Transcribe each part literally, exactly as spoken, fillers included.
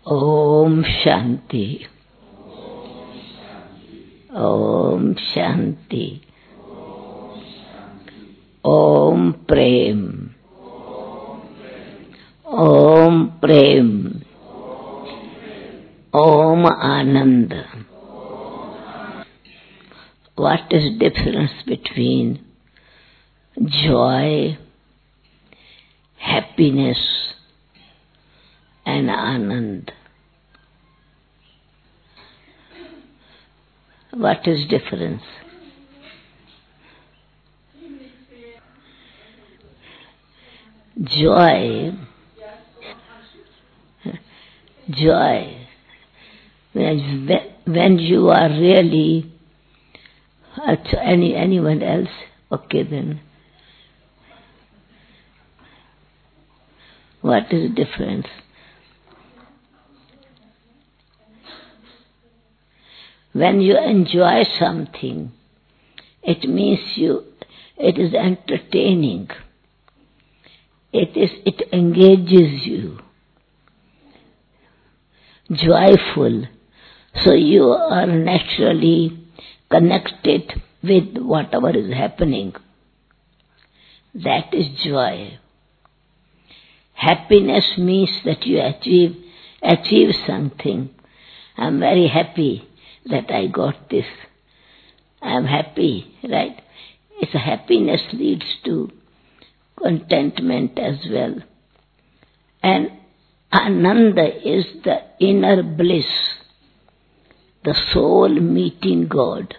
Om Shanti. Om Shanti. Om Prem. Om Prem. Om Anand. What is difference between joy, happiness and Anand? What is difference? Joy, joy, when, when you are really, any anyone else, okay then. What is the difference? When you enjoy something, it means you, it is entertaining. It is, it engages you. Joyful. So you are naturally connected with whatever is happening. That is joy. Happiness means that you achieve, achieve something. I am very happy that I got this. I am happy, right? It's a happiness leads to contentment as well. And Ananda is the inner bliss, the soul meeting God.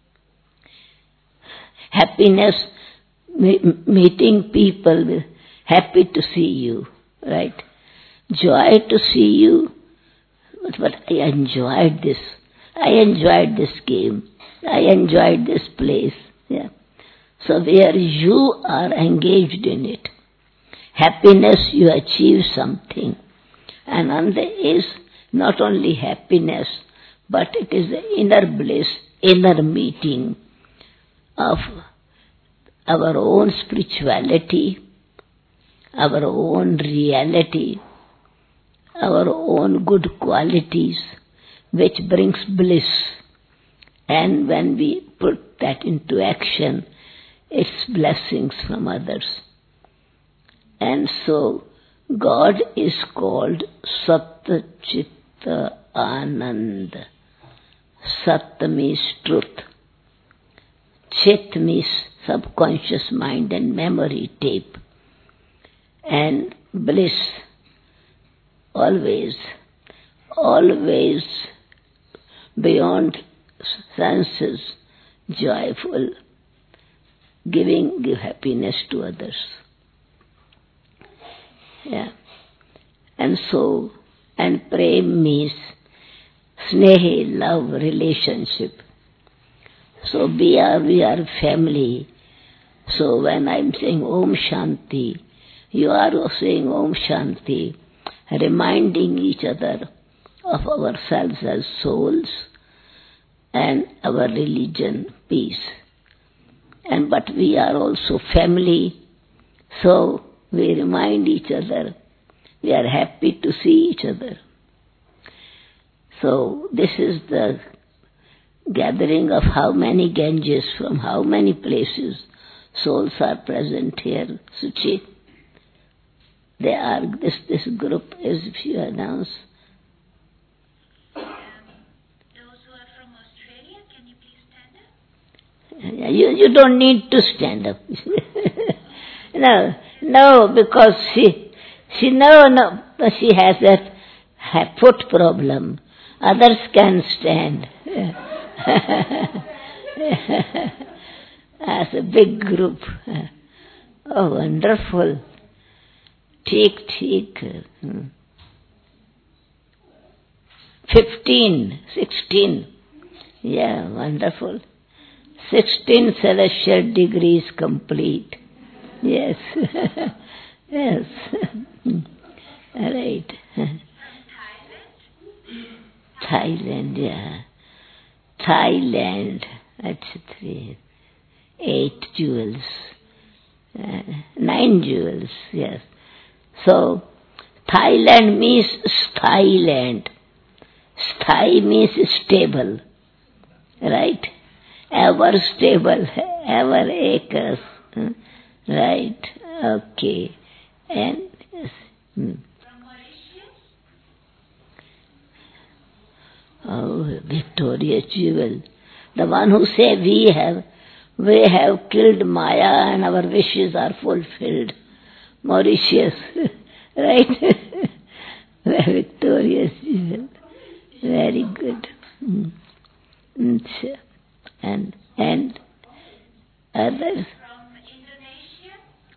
Happiness, meeting people, happy to see you, right? Joy to see you, but I enjoyed this. I enjoyed this game. I enjoyed this place. Yeah. So where you are engaged in it, happiness, you achieve something. Ananda is not only happiness, but it is the inner bliss, inner meeting of our own spirituality, our own reality, our own good qualities, which brings bliss. And when we put that into action, it's blessings from others. And so God is called Sat Chitta Anand. Sat means truth. Chit means subconscious mind and memory tape. And bliss, always, always beyond senses, joyful, giving give happiness to others. Yeah. And so, and prem means snehe, love, relationship. So we are, we are family. So when I'm saying Om Shanti, you are also saying Om Shanti, reminding each other of ourselves as souls and our religion, peace. And but we are also family, so we remind each other. We are happy to see each other. So this is the gathering of how many Ganges from how many places souls are present here. Suchi, they are, this, this group is, if you announce. Um, those who are from Australia, can you please stand up? You, you don't need to stand up. No, no, because she, she no, no, she has that foot problem. Others can stand. As a big group. Oh, wonderful. Take, take. Fifteen, sixteen. Yeah, wonderful. Sixteen celestial degrees complete. Yes. Yes. Right. Thailand, yeah. Thailand. That's three. Eight jewels. Uh, nine jewels, yes. So, Thailand means sthai land. Sthai means stable, right? Ever stable, ever acres, right? Okay, and yes. Hmm. Oh, victorious jewel. The one who say we have, we have killed Maya and our wishes are fulfilled. Mauritius, right? The victorious jewel. Very good. Mm. And and others. From Indonesia?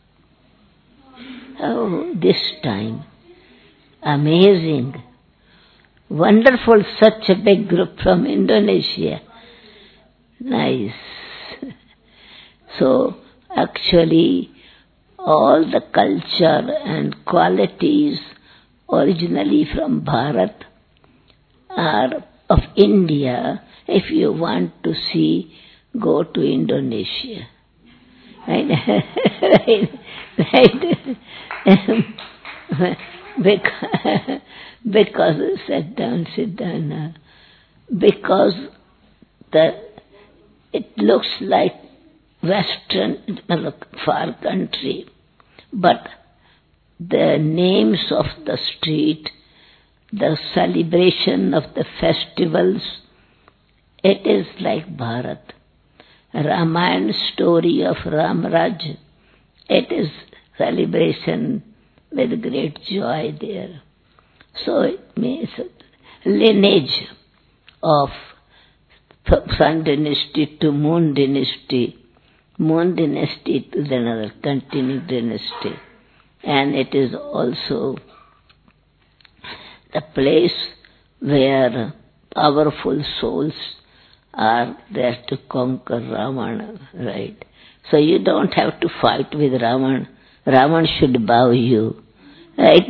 Oh, this time. Amazing. Wonderful, such a big group from Indonesia. Nice. So, actually, all the culture and qualities originally from Bharat are of India. If you want to see, go to Indonesia. Right? Right? Right? because, because, sit down, sit down now. Because the, it looks like Western, far country, but the names of the street, the celebration of the festivals, it is like Bharat. Ramayana story of Ramraj, it is celebration with great joy there. So it means lineage of Sun dynasty to Moon dynasty, Moon dynasty to another continuing dynasty. And it is also the place where powerful souls are there to conquer Ravana, right? So you don't have to fight with Ravan. Ravan should bow you, right?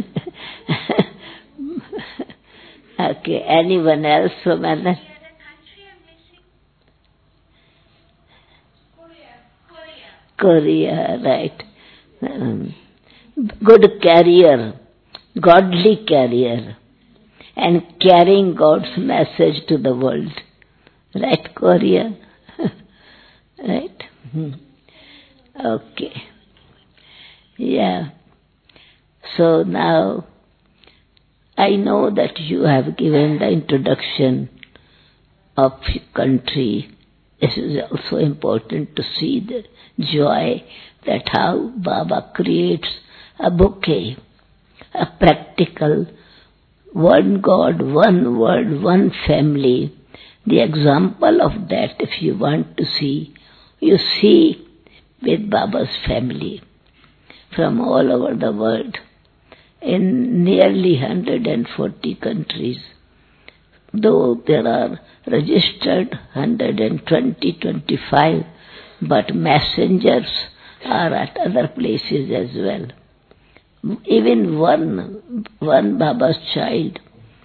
Okay, anyone else from other? The other country I'm missing? Korea. Korea, right. Um, good carrier, godly carrier, and carrying God's message to the world. Right, Korea? Right? Hmm. Okay. Yeah. So now, I know that you have given the introduction of country. This is also important to see the joy that how Baba creates a bouquet, a practical, one God, one word, one family. The example of that, if you want to see, you see with Baba's family from all over the world in nearly one hundred forty countries. Though there are registered one hundred twenty, twenty-five, but messengers are at other places as well. Even one, one Baba's child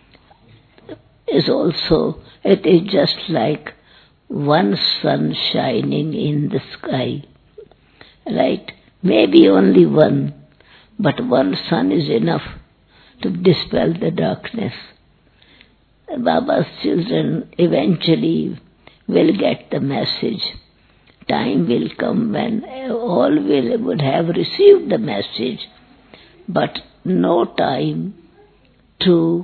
is also, it is just like one sun shining in the sky, right? Maybe only one, but one sun is enough to dispel the darkness. Baba's children eventually will get the message. Time will come when all will would have received the message, but no time to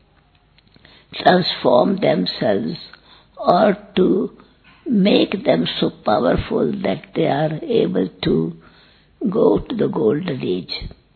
transform themselves or to make them so powerful that they are able to go to the golden age.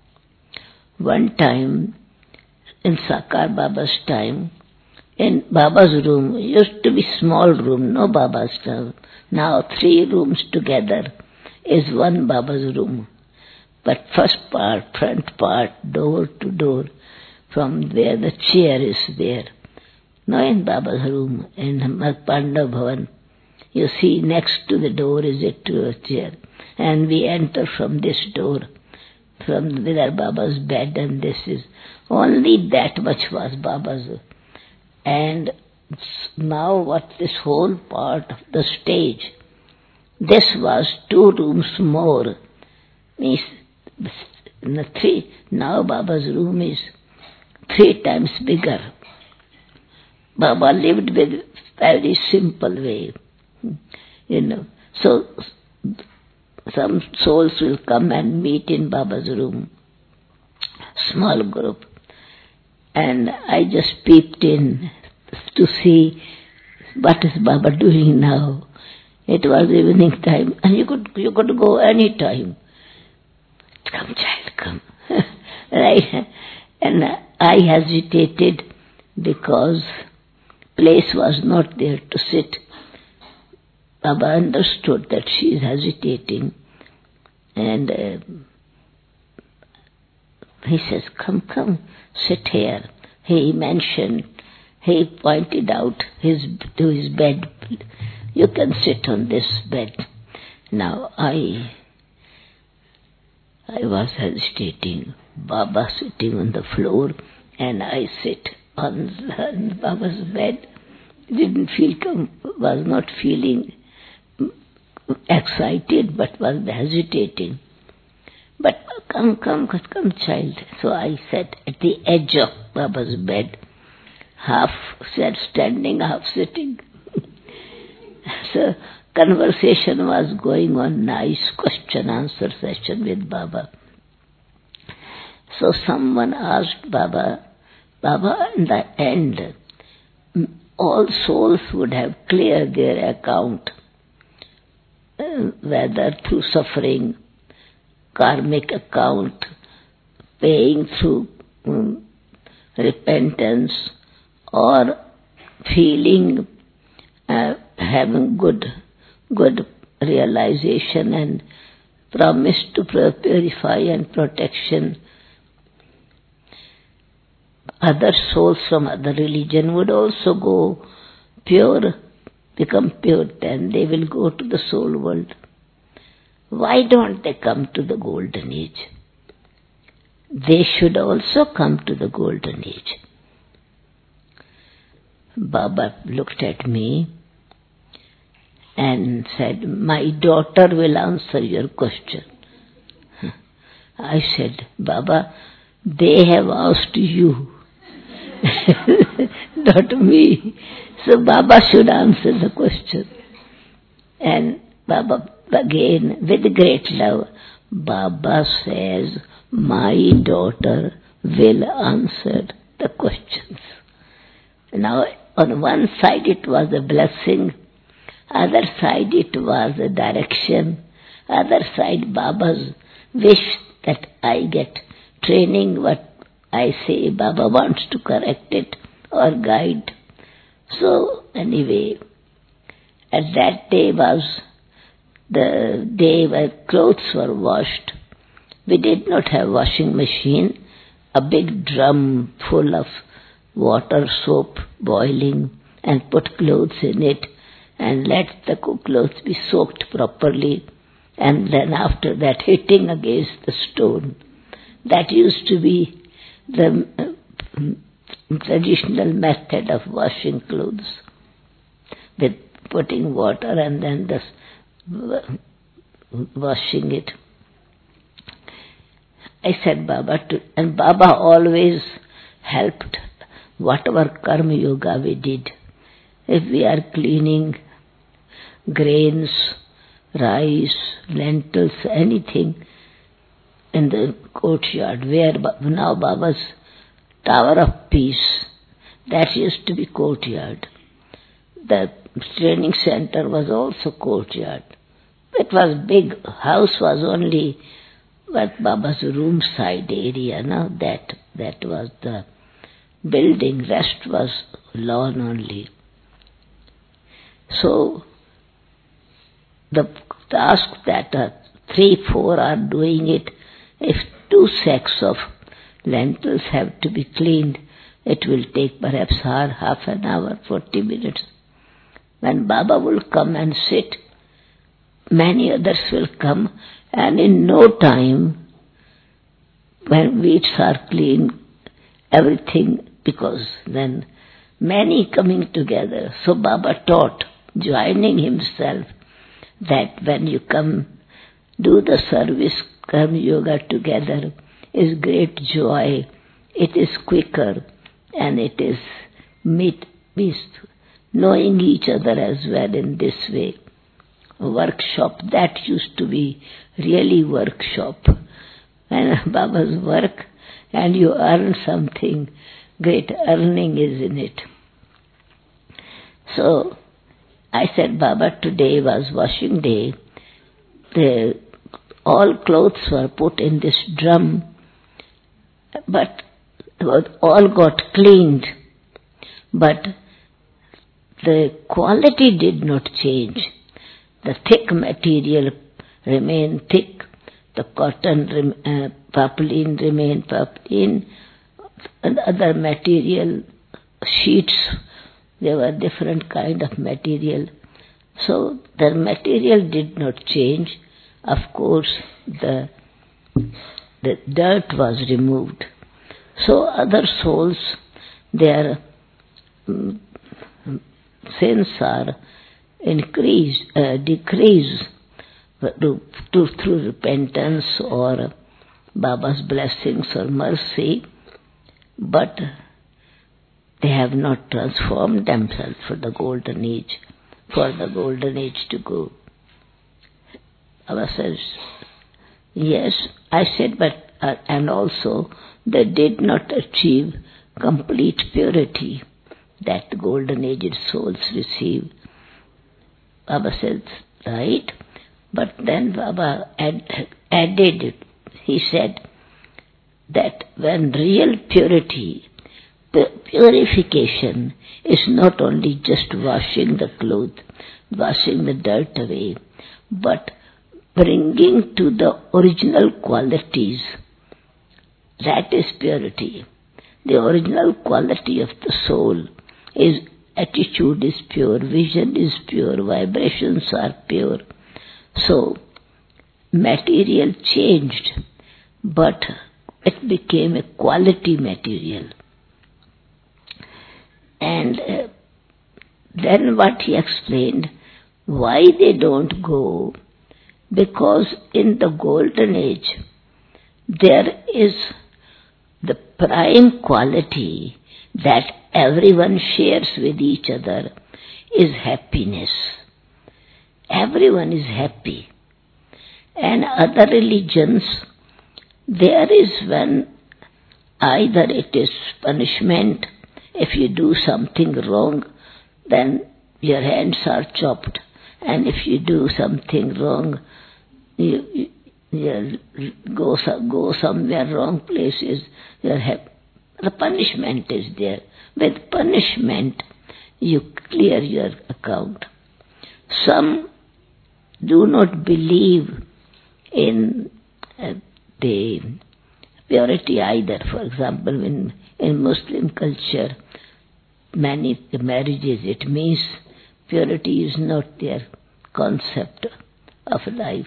One time, in Sakar Baba's time, in Baba's room, used to be small room, no Baba's room. Now three rooms together is one Baba's room. But first part, front part, door to door, from where the chair is there. Now in Baba's room, in Pandav Bhavan, you see next to the door is a chair. And we enter from this door, from where Baba's bed, and this is, only that much was Baba's. And now what this whole part of the stage, this was two rooms more. Means in the three, now Baba's room is three times bigger. Baba lived with very simple way, you know. So some souls will come and meet in Baba's room, small group, and I just peeped in to see what is Baba doing now. It was evening time, and you could you could go any time. Come, child, come. Right? And I hesitated because place was not there to sit. Baba understood that she is hesitating, and uh, he says, come, come, sit here. He mentioned, he pointed out his to his bed. You can sit on this bed. Now I, I was hesitating. Baba sitting on the floor, and I sit on, on Baba's bed. Didn't feel, was not feeling excited, but was hesitating. But come, come, come, child. So I sat at the edge of Baba's bed, half standing, half sitting. So conversation was going on, nice question answer session with Baba. So someone asked Baba, Baba, in the end, all souls would have cleared their account, uh, whether through suffering, karmic account, paying through um, repentance, or feeling, uh, having good, good realization and promise to purify and protection. Other souls from other religion would also go pure, become pure, then they will go to the soul world. Why don't they come to the golden age? They should also come to the golden age. Baba looked at me and said, my daughter will answer your question. I said, Baba, they have asked you, not me. So Baba should answer the question. And Baba again, with great love, Baba says, my daughter will answer the questions. Now, on one side it was a blessing, other side it was a direction, other side Baba's wish that I get training what I say. Baba wants to correct it or guide. So anyway, at that day was the day where clothes were washed. We did not have washing machine. A big drum full of water, soap boiling, and put clothes in it and let the clothes be soaked properly, and then after that hitting against the stone. That used to be the uh, traditional method of washing clothes, with putting water and then the washing it. I said Baba to, and Baba always helped whatever karma yoga we did. If we are cleaning grains, rice, lentils, anything in the courtyard where now Baba's Tower of Peace, that used to be courtyard. The training center was also courtyard. It was big. House was only what Baba's room side area. Now that that was the building. Rest was lawn only. So the task that uh, three, four are doing it. If two sacks of lentils have to be cleaned, it will take perhaps hour, half an hour, forty minutes. When Baba will come and sit, many others will come, and in no time, when wheats are clean, everything, because then many coming together. So Baba taught, joining himself, that when you come, do the service, karma yoga together, is great joy. It is quicker and it is meet, meet knowing each other as well in this way. A workshop, that used to be really workshop. And Baba's work and you earn something, great earning is in it. So I said, Baba, today was washing day. The, all clothes were put in this drum, but all got cleaned. But the quality did not change. The thick material remained thick, the cotton, uh, poplin remained poplin, and other material, sheets, there were different kind of material. So the material did not change. Of course, the, the dirt was removed. So other souls, their um, sins are increased, uh, decreased to, to, through repentance or Baba's blessings or mercy, but they have not transformed themselves for the golden age, for the golden age to go. Baba says, yes, I said, but, uh, and also they did not achieve complete purity that golden aged souls receive. Baba says, right, but then Baba add, added, he said that when real purity, purification is not only just washing the clothes, washing the dirt away, but bringing to the original qualities. That is purity. The original quality of the soul is attitude is pure, vision is pure, vibrations are pure. So, material changed, but it became a quality material. And uh, then what he explained, why they don't go, because in the golden age, there is the prime quality that everyone shares with each other is happiness. Everyone is happy. And other religions, there is when either it is punishment, if you do something wrong, then your hands are chopped. And if you do something wrong, you, you, you go, go somewhere wrong places, you're happy. The punishment is there. With punishment, you clear your account. Some do not believe in uh, the purity either. For example, in, in Muslim culture, many marriages, it means purity is not their concept of life.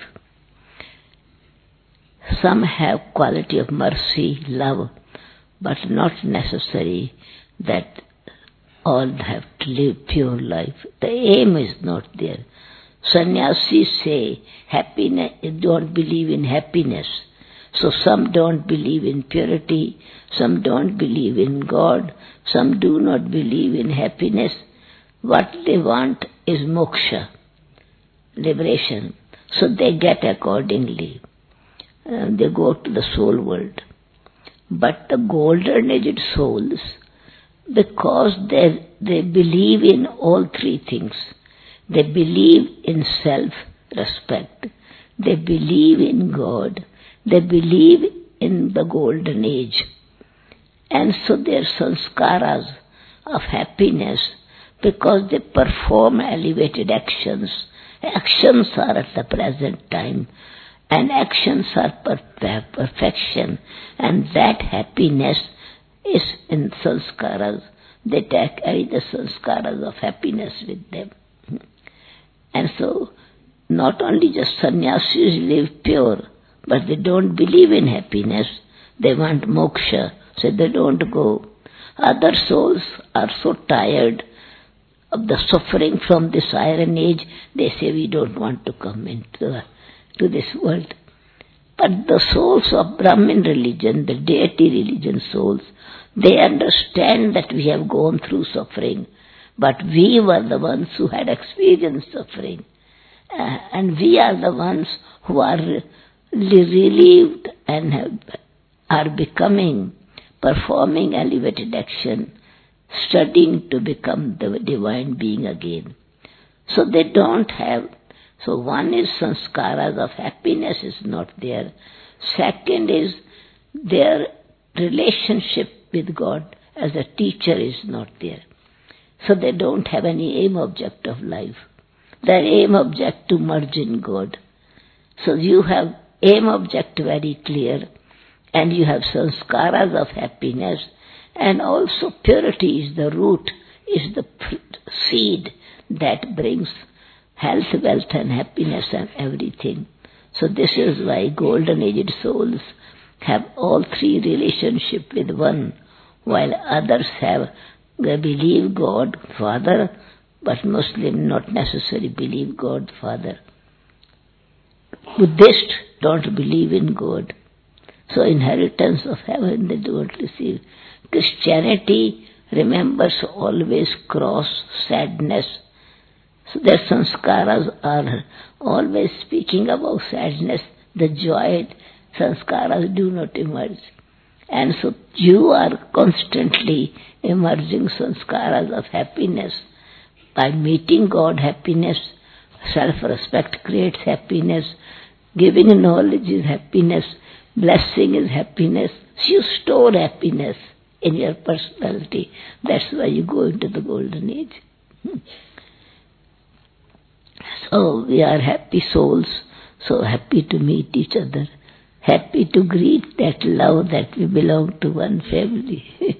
Some have quality of mercy, love, but not necessary that all have to live pure life. The aim is not there. Sannyasis say happiness, don't believe in happiness. So some don't believe in purity, some don't believe in God, some do not believe in happiness. What they want is moksha, liberation. So they get accordingly. Uh, they go to the soul world. But the golden aged souls, because they, they believe in all three things, they believe in self-respect, they believe in God, they believe in the golden age. And so their sanskaras of happiness, because they perform elevated actions, actions are at the present time, and actions are per perfection, and that happiness is in sanskaras. They carry the sanskaras of happiness with them. And so, not only just sannyasis live pure, but they don't believe in happiness. They want moksha, so they don't go. Other souls are so tired of the suffering from this iron age, they say we don't want to come into the, to this world. But the souls of Brahmin religion, the deity religion souls, they understand that we have gone through suffering, but we were the ones who had experienced suffering. Uh, and we are the ones who are relieved and have, are becoming, performing elevated action, studying to become the divine being again. So they don't have, so one is sanskaras of happiness is not there. Second is their relationship with God as a teacher is not there. So they don't have any aim object of life. Their aim object to merge in God. So you have aim object very clear, and you have sanskaras of happiness, and also purity is the root, is the seed that brings health, wealth and happiness and everything. So this is why golden aged souls have all three relationship with one, while others have, they believe God, Father, but Muslim not necessarily believe God, Father. Buddhists don't believe in God. So inheritance of heaven they don't receive. Christianity remembers always cross, sadness. So their sanskaras are always speaking about sadness. The joy sanskaras do not emerge. And so you are constantly emerging sanskaras of happiness. By meeting God, happiness, self-respect creates happiness, giving knowledge is happiness, blessing is happiness. So you store happiness in your personality. That's why you go into the golden age. So we are happy souls, so happy to meet each other, happy to greet that love that we belong to one family.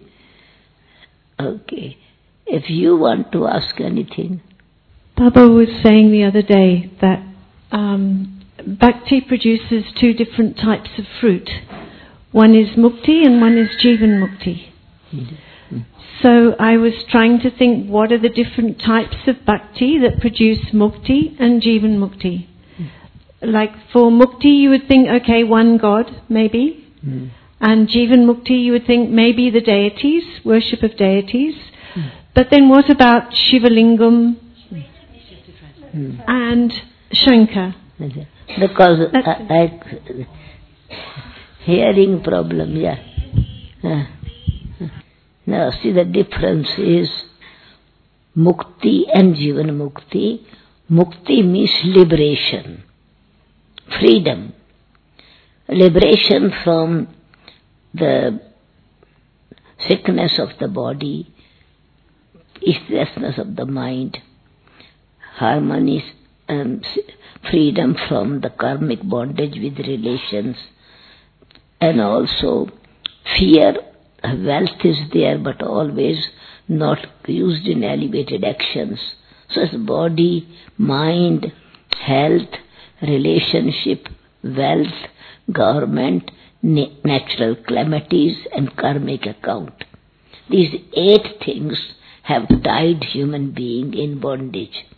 Okay. If you want to ask anything. Baba was saying the other day that um, Bhakti produces two different types of fruit. One is Mukti and one is Jivan Mukti. Mm-hmm. So I was trying to think, what are the different types of Bhakti that produce Mukti and Jivan Mukti? Mm-hmm. Like for Mukti you would think, okay, one God, maybe. Mm-hmm. And Jivan Mukti you would think maybe the deities, worship of deities. Mm-hmm. But then what about Shivalingam mm. and Shankar? Because I, I, hearing problem, yeah. Uh, now see the difference is Mukti and Jivan Mukti. Mukti means liberation, freedom, liberation from the sickness of the body, restlessness of the mind, harmony, um, freedom from the karmic bondage with relations, and also fear. Wealth is there, but always not used in elevated actions. So it's body, mind, health, relationship, wealth, government, natural calamities, and karmic account. These eight things have tied human being in bondage.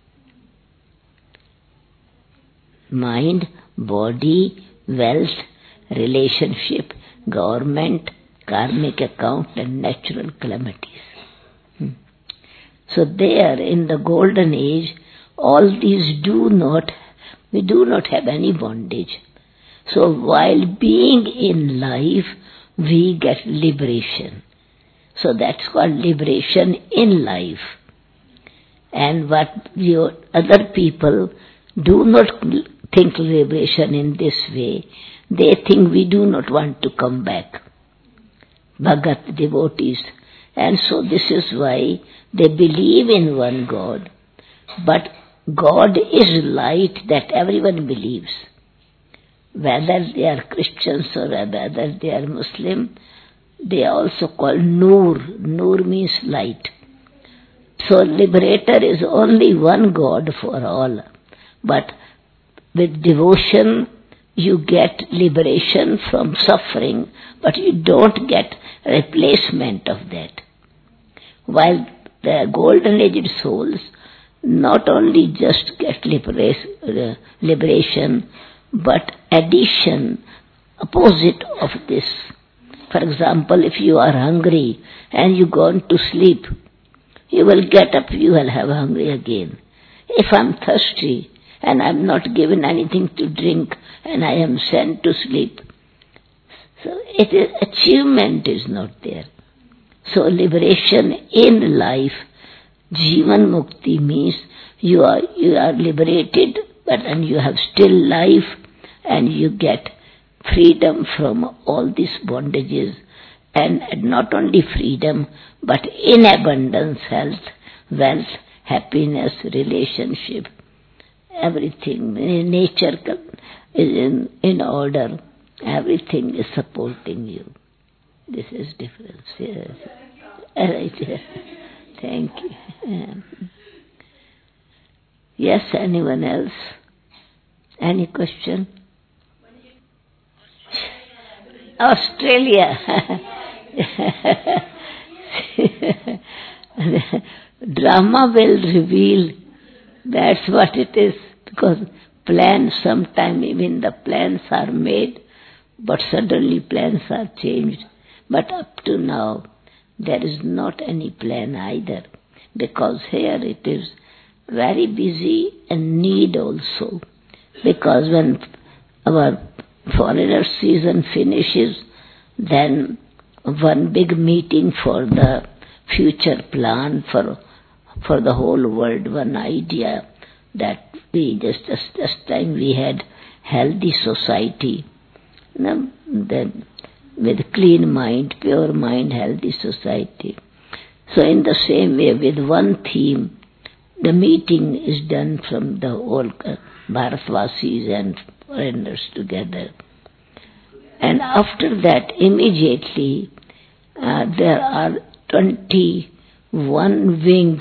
Mind, body, wealth, relationship, government, karmic account and natural calamities. Hmm. So there in the golden age, all these do not, we do not have any bondage. So while being in life, we get liberation. So that's called liberation in life. And what your other people do not think liberation in this way. They think we do not want to come back. Bhagat devotees. And so this is why they believe in one God. But God is light that everyone believes. Whether they are Christians or whether they are Muslim, they are also called Noor. Noor means light. So liberator is only one God for all. But with devotion, you get liberation from suffering, but you don't get replacement of that. While the golden aged souls not only just get liberation, but addition, opposite of this. For example, if you are hungry and you go on to sleep, you will get up, you will have hungry again. If I am thirsty and I am not given anything to drink and I am sent to sleep, so it is, achievement is not there. So liberation in life, Jivan Mukti means you are, you are liberated, but then you have still life and you get freedom from all these bondages, and not only freedom but in abundance, health, wealth, happiness, relationship, everything. Nature is in, in order, everything is supporting you. This is difference. Yes. Right. Thank you. Yes, anyone else? Any question? Australia. Drama will reveal. That's what it is. Because plans, sometime even the plans are made, but suddenly plans are changed. But up to now, there is not any plan either. Because here it is very busy and need also. Because when our foreigner season finishes, then one big meeting for the future plan for for the whole world, one idea that we just just, just time we had healthy society, you know, then with clean mind, pure mind, healthy society. So in the same way, with one theme, the meeting is done from the whole uh, Bharatvasis and foreigners together. And after that, immediately, uh, there are twenty-one wings,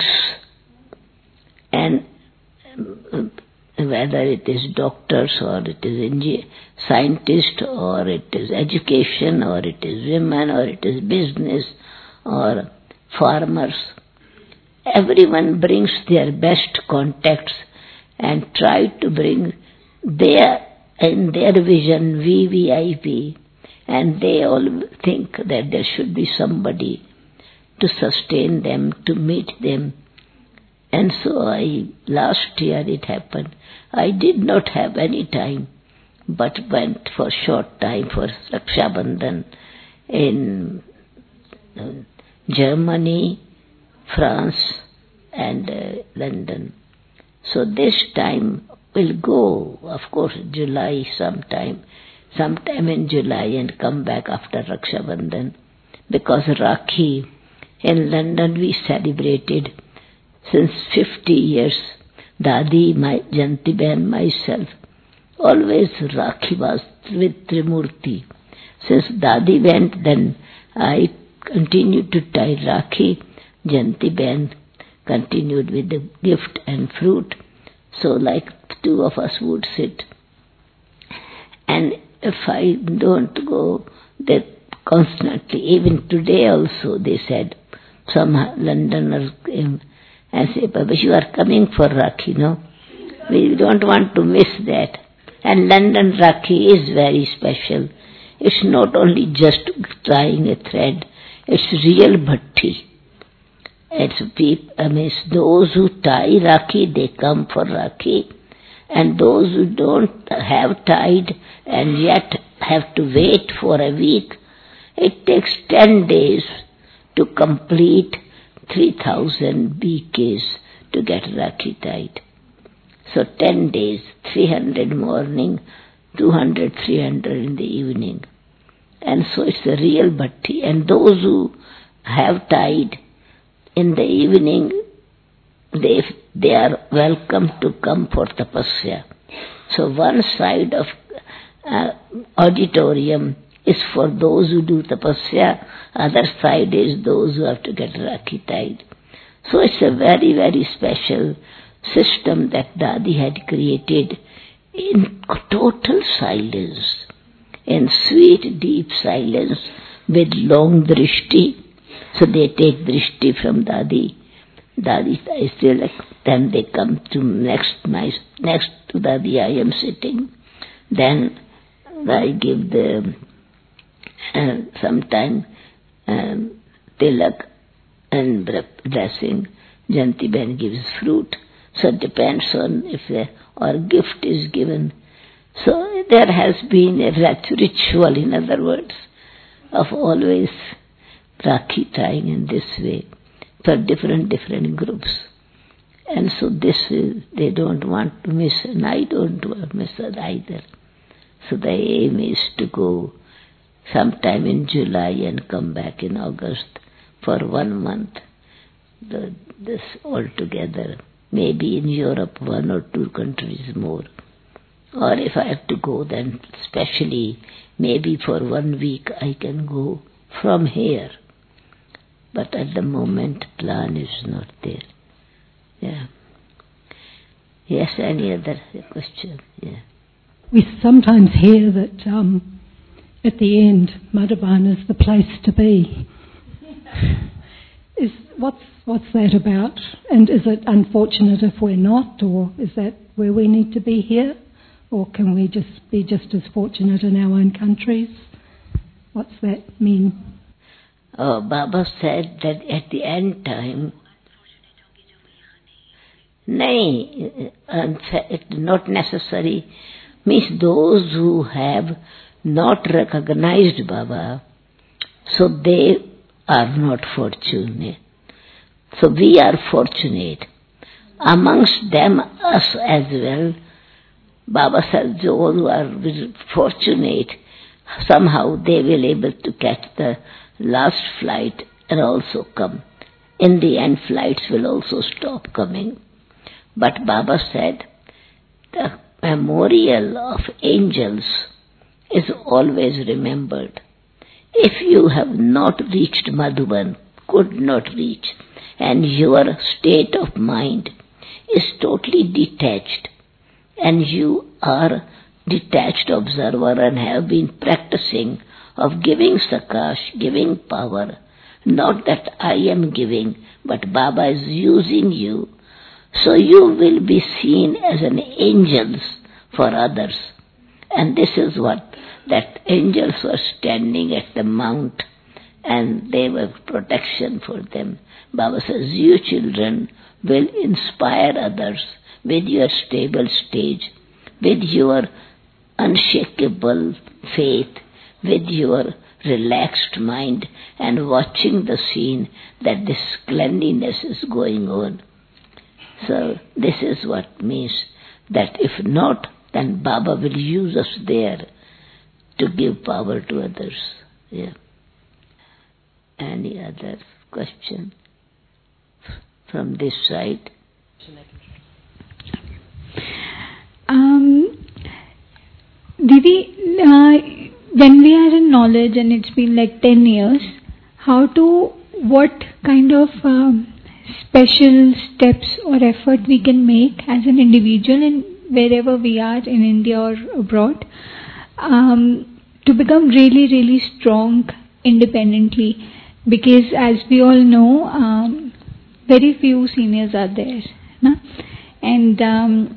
and uh, whether it is doctors or it is engi- scientists or it is education or it is women or it is business or farmers, everyone brings their best contacts and try to bring their, in their vision, V V I P, and they all think that there should be somebody to sustain them, to meet them. And so I, last year it happened, I did not have any time, but went for short time for Raksha Bandhan in uh, Germany, France and uh, London. So this time will go, of course, July sometime, sometime in July, and come back after Raksha Bandhan, because Rakhi in London we celebrated since fifty years. Dadi, my Janti Behan, myself, always Rakhi was with Trimurti. Since Dadi went, then I continued to tie Rakhi. Janti Behan continued with the gift and fruit. So like two of us would sit. And if I don't go, they constantly, even today also, they said, some Londoners came and said, Baba, you are coming for Rakhi, no? We don't want to miss that. And London Rakhi is very special. It's not only just tying a thread, it's real bhatti. It's people, I mean, those who tie Rakhi, they come for Rakhi. And those who don't have tied and yet have to wait for a week, it takes ten days to complete three thousand B Ks to get Rakhi tied. So ten days, three hundred morning, two hundred, three hundred in the evening. And so it's a real bhatti. And those who have tied in the evening, they they are welcome to come for tapasya. So one side of uh, auditorium is for those who do tapasya, other side is those who have to get Rakhi tied. So it's a very, very special system that Dadi had created in total silence, in sweet, deep silence with long drishti. So they take drishti from Dadi. Dadi is still, then they come to next, my, next to Dadi I am sitting. Then I give the uh, sometime um, tilak and blessing. Janti Ben gives fruit. So it depends on if a or gift is given. So there has been a ritual, in other words, of always Rakhi tying in this way for different different groups. And so this is, they don't want to miss, and I don't want to miss it either. So the aim is to go sometime in July and come back in August for one month. The, this all together. Maybe in Europe one or two countries more. Or if I have to go, then specially maybe for one week I can go from here. But at the moment plan is not there. Yeah. Yes, any other question? Yeah. We sometimes hear that um, at the end Madhavan is the place to be. Is what's what's that about? And is it unfortunate if we're not, or is that where we need to be here? Or can we just be just as fortunate in our own countries? What's that mean? Oh, Baba said that at the end time, nay, not necessary, means those who have not recognized Baba, so they are not fortunate. So we are fortunate. Amongst them, us as well. Baba says those who are fortunate, somehow they will able to catch the last flight and also come. In the end, flights will also stop coming. But Baba said, the memorial of angels is always remembered. If you have not reached Madhuban, could not reach, and your state of mind is totally detached, and you are detached observer and have been practicing of giving sakash, giving power, not that I am giving, but Baba is using you, so you will be seen as an angels for others. And this is what, that angels were standing at the mount and they were protection for them. Baba says, you children will inspire others with your stable stage, with your unshakable faith, with your relaxed mind, and watching the scene that this cleanliness is going on. So this is what means that if not, then Baba will use us there to give power to others. Yeah. Any other question from this side? Um, Didi, uh, when we are in knowledge and it's been like ten years, how to, what kind of um, special steps or effort we can make as an individual in wherever we are in India or abroad um, to become really, really strong independently? Because as we all know, um, very few seniors are there. No? And um,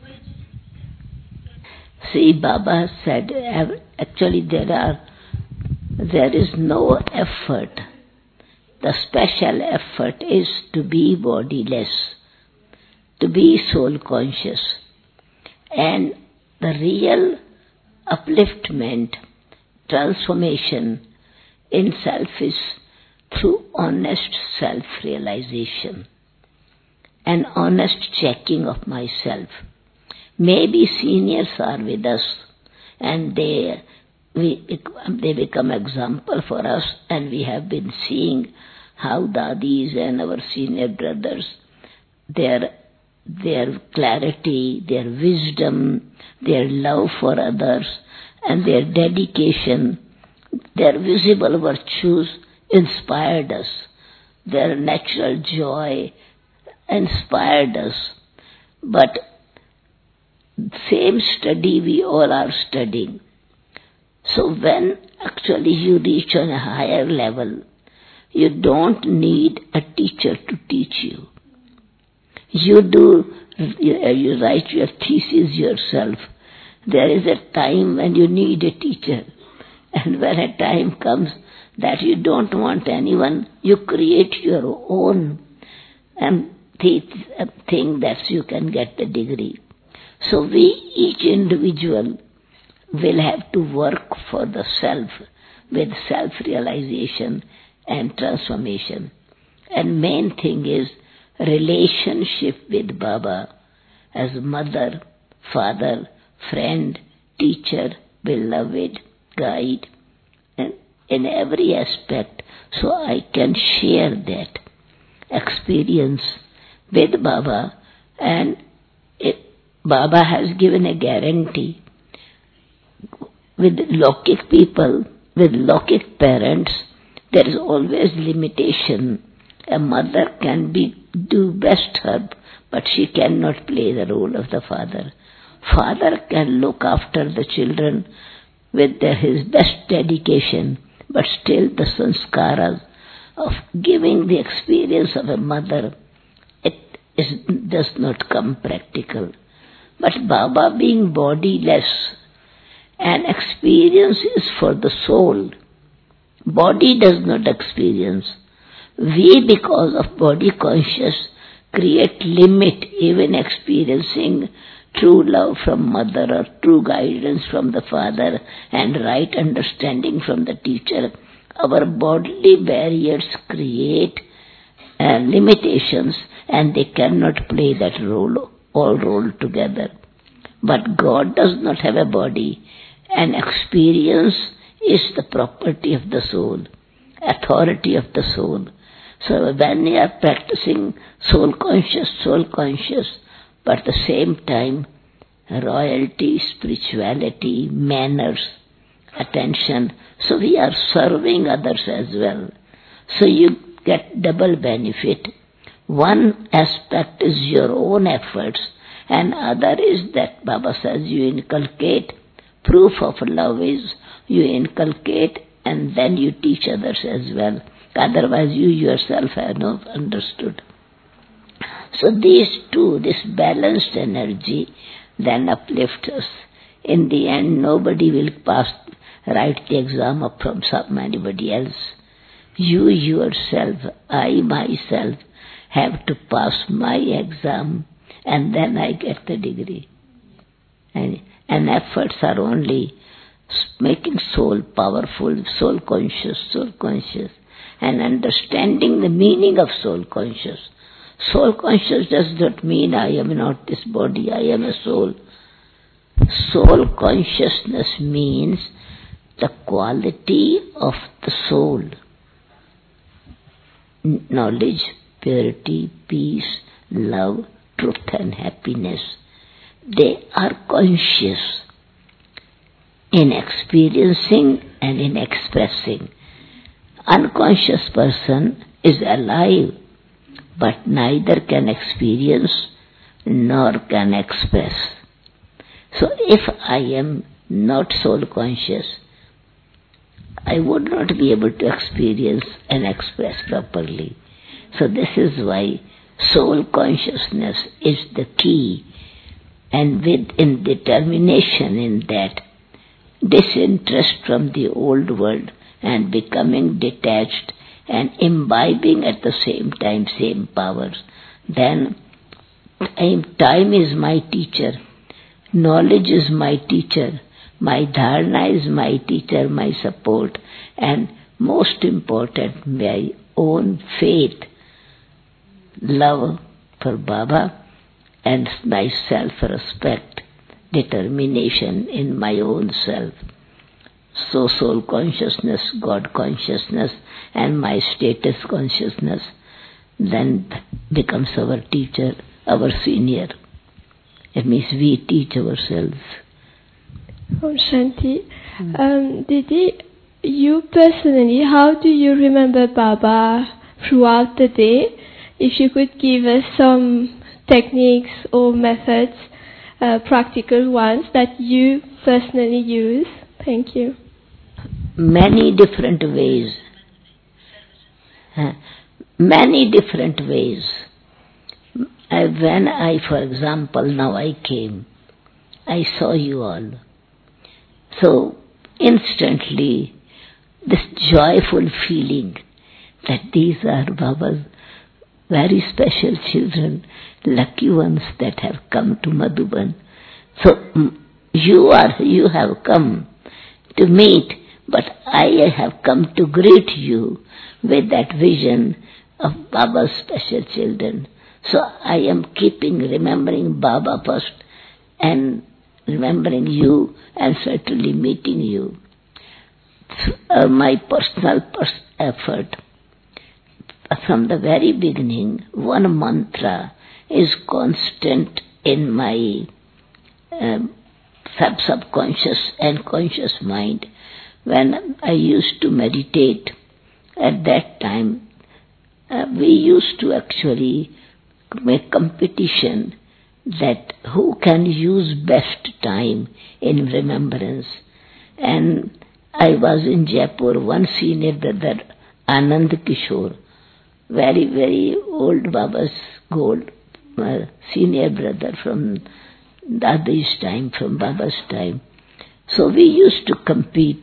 see, Baba said, actually there are, there is no effort. The special effort is to be bodiless, to be soul conscious. And the real upliftment, transformation in self is through honest self-realization and honest checking of myself. Maybe seniors are with us and they we, they become example for us, and we have been seeing how dadis and our senior brothers, their their clarity, their wisdom, their love for others, and their dedication, their visible virtues inspired us. Their natural joy inspired us. But same study we all are studying. So when actually you reach on a higher level, you don't need a teacher to teach you. You do, you write your thesis yourself. There is a time when you need a teacher. And when a time comes that you don't want anyone, you create your own um, th- thing that you can get the degree. So we, each individual, will have to work for the self with self-realization and transformation. And main thing is relationship with Baba as mother, father, friend, teacher, beloved, guide, and in every aspect, so I can share that experience with Baba, and it, Baba has given a guarantee. With Lokik people, with Lokik parents, there is always limitation. A mother can be do best her, but she cannot play the role of the father. Father can look after the children with the, his best dedication, but still the sanskaras of giving the experience of a mother, it is, does not come practical. But Baba being bodiless, and experience is for the soul. Body does not experience. We, because of body conscious, create limit even experiencing true love from mother or true guidance from the father and right understanding from the teacher. Our bodily barriers create uh, limitations, and they cannot play that role, all role together. But God does not have a body, and experience is the property of the soul, authority of the soul. So when we are practicing soul conscious, soul conscious, but at the same time, royalty, spirituality, manners, attention, so we are serving others as well. So you get double benefit. One aspect is your own efforts, and other is that Baba says you inculcate. Proof of love is you inculcate and then you teach others as well. Otherwise you yourself have not understood. So these two, this balanced energy then uplifts us. In the end, nobody will pass, write the exam up from some anybody else. You yourself, I myself, have to pass my exam, and then I get the degree. And, and efforts are only making soul powerful, soul conscious, soul conscious, and understanding the meaning of soul conscious. Soul conscious does not mean I am not this body, I am a soul. Soul consciousness means the quality of the soul. Knowledge, purity, peace, love, truth and happiness. They are conscious in experiencing and in expressing. Unconscious person is alive, but neither can experience nor can express. So if I am not soul conscious, I would not be able to experience and express properly. So this is why soul consciousness is the key, and with in determination in that, disinterest from the old world and becoming detached and imbibing at the same time same powers, then time is my teacher, knowledge is my teacher, my dharana is my teacher, my support, and most important, my own faith, love for Baba, and my self-respect, determination in my own self. So soul consciousness, God consciousness, and my status consciousness then becomes our teacher, our senior. It means we teach ourselves. Om Shanti. Um, Didi, you personally, how do you remember Baba throughout the day? If you could give us some techniques or methods, uh, practical ones that you personally use. Thank you. Many different ways. Uh, many different ways. I, when I, for example, now I came, I saw you all. So instantly, this joyful feeling that these are Baba's very special children, lucky ones that have come to Madhuban. So you are, you have come to meet, but I have come to greet you with that vision of Baba's special children. So I am keeping remembering Baba first and remembering you and certainly meeting you. Uh, my personal pers- effort from the very beginning, one mantra is constant in my uh, sub- subconscious and conscious mind. When I used to meditate, at that time, uh, we used to actually make competition that who can use best time in remembrance. And I was in Jaipur, one senior brother, Anand Kishore, very, very old Baba's gold, uh, senior brother from Dadi's time, from Baba's time. So we used to compete.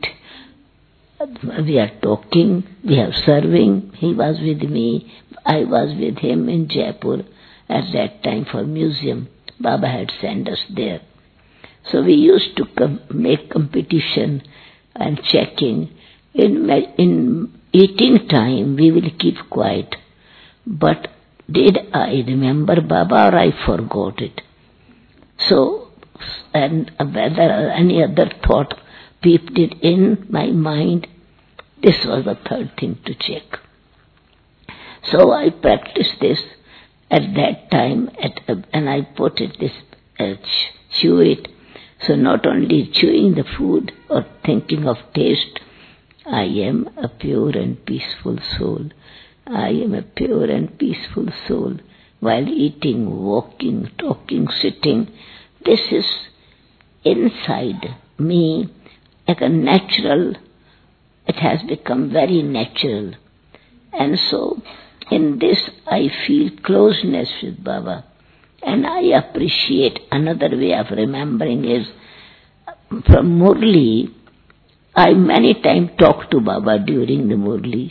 We are talking, we are serving. He was with me, I was with him in Jaipur at that time for museum. Baba had sent us there. So we used to com- make competition and checking. In, in eating time, we will keep quiet. But did I remember Baba or I forgot it? So, and whether any other thought peeped it in my mind, this was the third thing to check. So I practiced this at that time, at, uh, and I put it this, uh, chew it. So not only chewing the food or thinking of taste, I am a pure and peaceful soul. I am a pure and peaceful soul. While eating, walking, talking, sitting, this is inside me, like a natural, it has become very natural. And so, in this I feel closeness with Baba. And I appreciate another way of remembering is, from Murli, I many times talk to Baba during the Murli,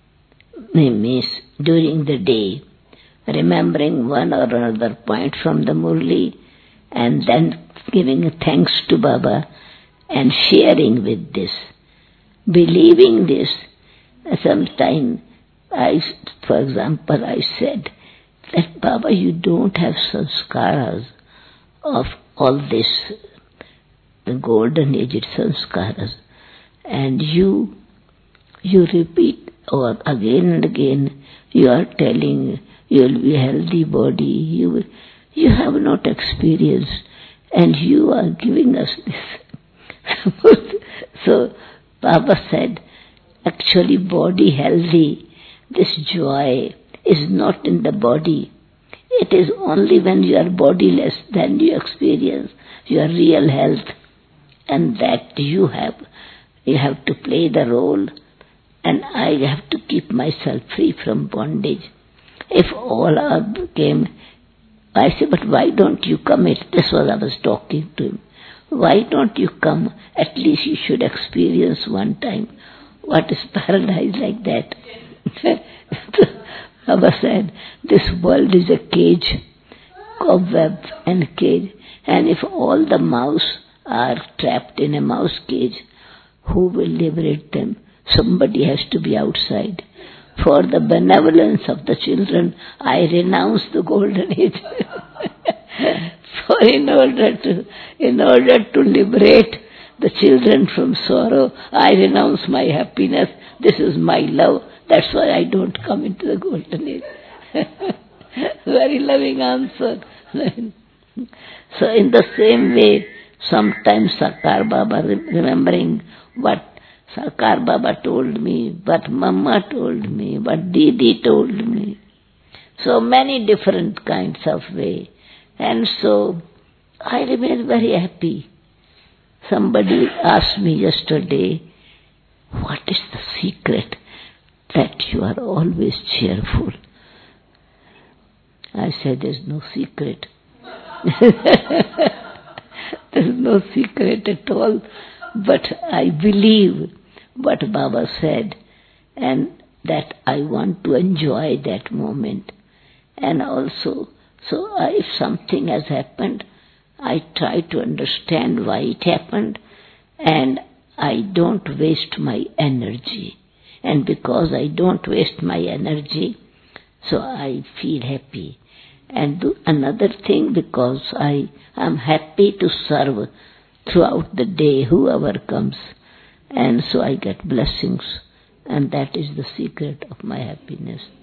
means during the day, remembering one or another point from the Murli, and then giving thanks to Baba and sharing with this. Believing this, sometimes I, for example, I said that Baba, you don't have sanskaras of all this, the golden aged sanskaras, and you, you repeat or again and again you are telling you will be a healthy body, you, you have not experienced, and you are giving us this. So Baba said, actually body healthy, this joy is not in the body. It is only when you are bodiless then you experience your real health, and that you have, you have to play the role, and I have to keep myself free from bondage. If all are came, I said, but why don't you come? It, this was I was talking to him. Why don't you come? At least you should experience one time what is paradise like that. Baba said, this world is a cage, cobweb and cage, and if all the mouse are trapped in a mouse cage, who will liberate them? Somebody has to be outside. For the benevolence of the children, I renounce the golden age. For in order to, in order to liberate the children from sorrow, I renounce my happiness. This is my love. That's why I don't come into the golden age. Very loving answer. So in the same way, sometimes Sarkar Baba, remembering what Sarkar Baba told me, what Mama told me, what Didi told me. So many different kinds of way. And so I remain very happy. Somebody asked me yesterday, what is the secret that you are always cheerful? I said, there's no secret. The There is no secret at all. But I believe what Baba said, and that I want to enjoy that moment. And also, so I, if something has happened, I try to understand why it happened, and I don't waste my energy. And because I don't waste my energy, so I feel happy. And do another thing, because I am happy to serve throughout the day, whoever comes. And so I get blessings. And that is the secret of my happiness.